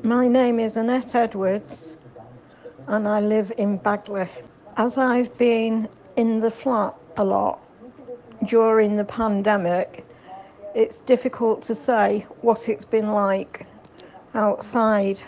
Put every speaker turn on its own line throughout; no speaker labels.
My name is Annette Edwards and I live in Bagley. As I've been in the flat a lot during the pandemic, it's difficult to say what it's been like outside.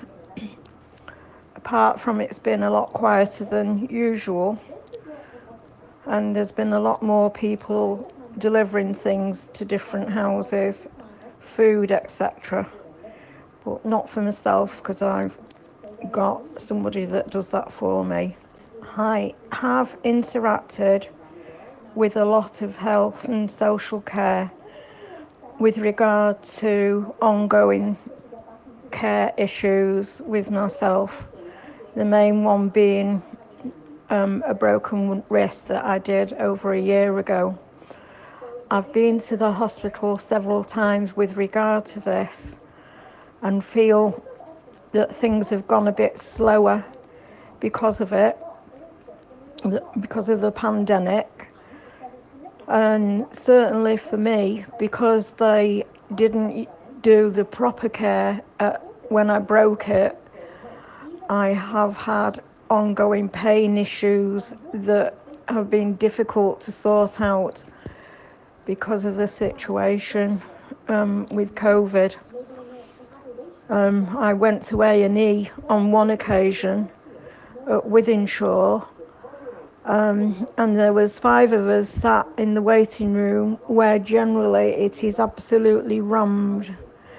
Apart from it's been a lot quieter than usual, and there's been a lot more people delivering things to different houses, food, etc. But not for myself, because I've got somebody that does that for me. I have interacted with a lot of health and social care with regard to ongoing care issues with myself. The main one being a broken wrist that I did over a year ago. I've been to the hospital several times with regard to this and feel that things have gone a bit slower because of it, because of the pandemic. And certainly for me, because they didn't do the proper care when I broke it, I have had ongoing pain issues that have been difficult to sort out because of the situation with COVID. I went to A&E on one occasion at Wythenshawe, and there was 5 of us sat in the waiting room where generally it is absolutely rammed.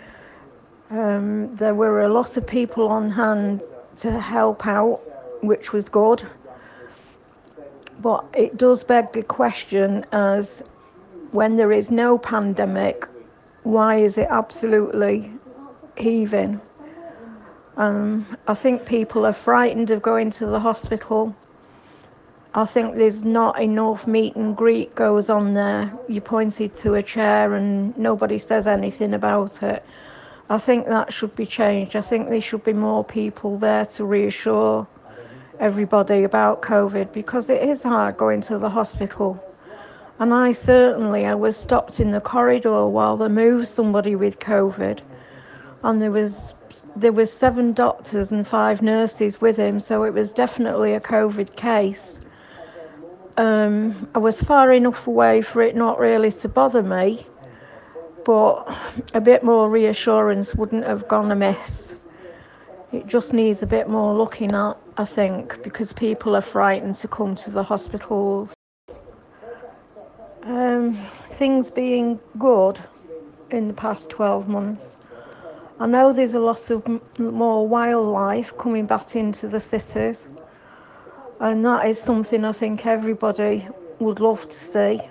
There were a lot of people on hand to help out, which was good, but it does beg the question, as when there is no pandemic, why is it absolutely heaving? I think people are frightened of going to the hospital. I think there's not enough meet and greet goes on there. You're pointed to a chair and nobody says anything about it. I think that should be changed. I think there should be more people there to reassure everybody about COVID, because it is hard going to the hospital. And I was stopped in the corridor while they moved somebody with COVID, and there was 7 doctors and 5 nurses with him, so it was definitely a COVID case. I was far enough away for it not really to bother me, but a bit more reassurance wouldn't have gone amiss. It just needs a bit more looking at, I think, because people are frightened to come to the hospitals. Things being good in the past 12 months. I know there's a lot of more wildlife coming back into the cities, and that is something I think everybody would love to see.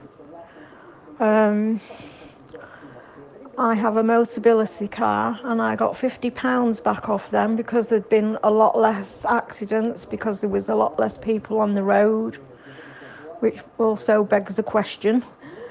I have a Motability car, and I got £50 back off them because there'd been a lot less accidents, because there was a lot less people on the road, which also begs the question.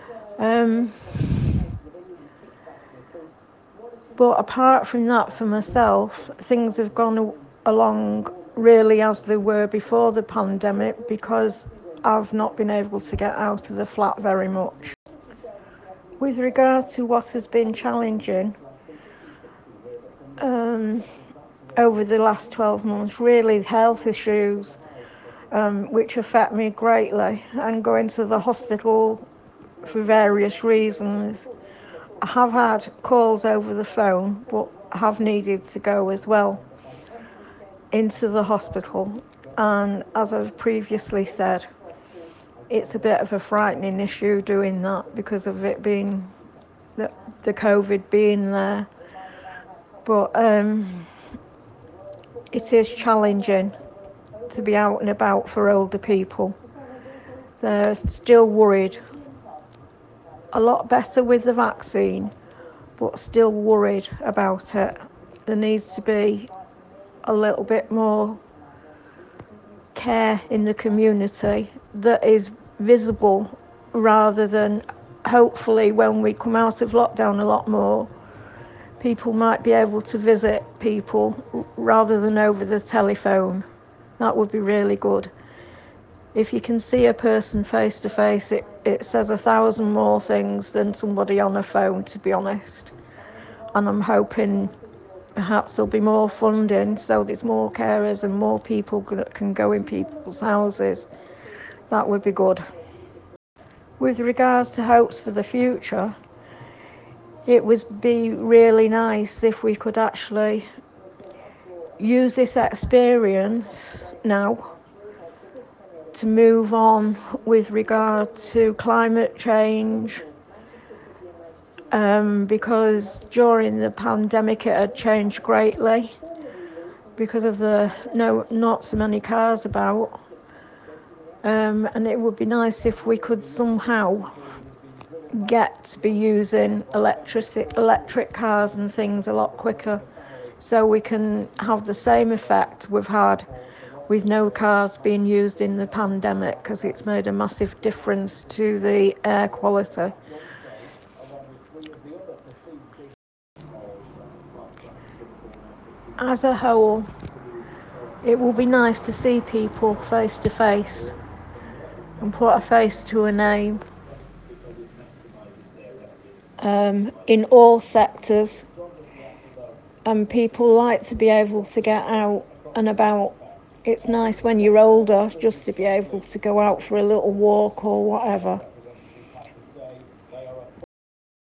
But apart from that, for myself, things have gone along really as they were before the pandemic, because I've not been able to get out of the flat very much. With regard to what has been challenging over the last 12 months, really health issues, which affect me greatly, and going to the hospital for various reasons. I have had calls over the phone, but I have needed to go as well into the hospital, and as I've previously said, it's a bit of a frightening issue doing that because of it being the COVID being there. But it is challenging to be out and about for older people. They're still worried. A lot better with the vaccine, but still worried about it. There needs to be a little bit more care in the community that is visible, rather than, hopefully when we come out of lockdown a lot more, people might be able to visit people rather than over the telephone. That would be really good. If you can see a person face to face, it says 1,000 more things than somebody on a phone, to be honest. And I'm hoping perhaps there'll be more funding, so there's more carers and more people that can go in people's houses. That would be good. With regards to hopes for the future, it would be really nice if we could actually use this experience now to move on with regard to climate change, because during the pandemic it had changed greatly because of the not so many cars about, and it would be nice if we could somehow get to be using electric cars and things a lot quicker, so we can have the same effect we've had with no cars being used in the pandemic, because it's made a massive difference to the air quality. As a whole, it will be nice to see people face to face and put a face to a name, in all sectors, and people like to be able to get out and about. It's nice when you're older just to be able to go out for a little walk or whatever.